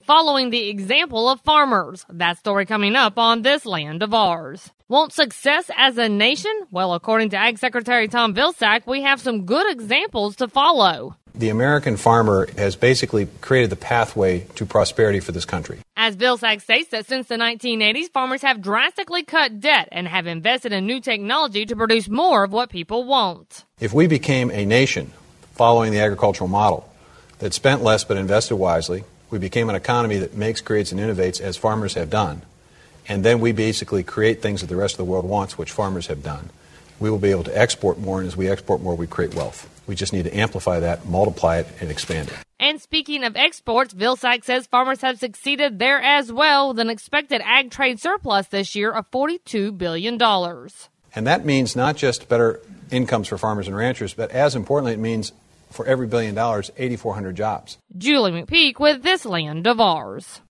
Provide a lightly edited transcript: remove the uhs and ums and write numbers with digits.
following the example of farmers. That story coming up on This Land of Ours. Want success as a nation? Well, according to Ag Secretary Tom Vilsack, we have some good examples to follow. The American farmer has basically created the pathway to prosperity for this country. As Vilsack states that since the 1980s, farmers have drastically cut debt and have invested in new technology to produce more of what people want. If we became a nation following the agricultural model that spent less but invested wisely, we became an economy that makes, creates, and innovates as farmers have done, and then we basically create things that the rest of the world wants, which farmers have done, we will be able to export more, and as we export more, we create wealth. We just need to amplify that, multiply it, and expand it. And speaking of exports, Vilsack says farmers have succeeded there as well, with an expected ag trade surplus this year of $42 billion. And that means not just better incomes for farmers and ranchers, but as importantly, it means for every $1 billion, 8,400 jobs. Julie McPeak with This Land of Ours.